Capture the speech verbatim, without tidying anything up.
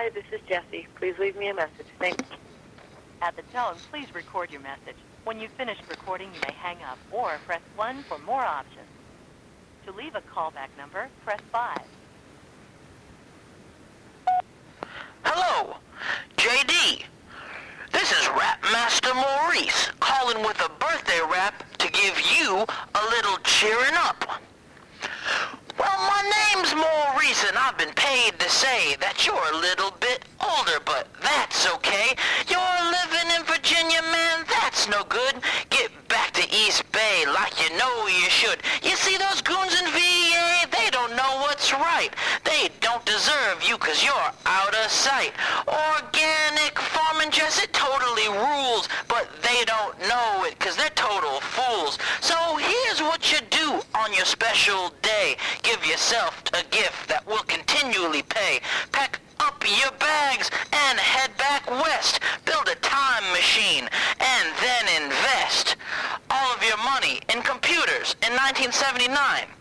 Hi, this is Jessie. Please leave me a message. Thanks. At the tone, please record your message. When you've finished recording, you may hang up or press one for more options. To leave a callback number, press five. Hello, J D. This is Rap Master Maurice calling with a birthday rap to give you a little cheering up. Well, my name's Maurice and I've been paid to say that you're a little bit older, but that's okay. You're living in Virginia, man, that's no good. Get back to East Bay like you know you should. You see those goons in V A? They don't know what's right. They don't deserve you cause you're out of sight. Organic farming just, it totally rules, but they don't know it cause they're total fools. So here's what you do on your special day. Give yourself a gift that will continually pay. Pack up your bags and head back west. Build a time machine and then invest all of your money in computers in nineteen seventy-nine.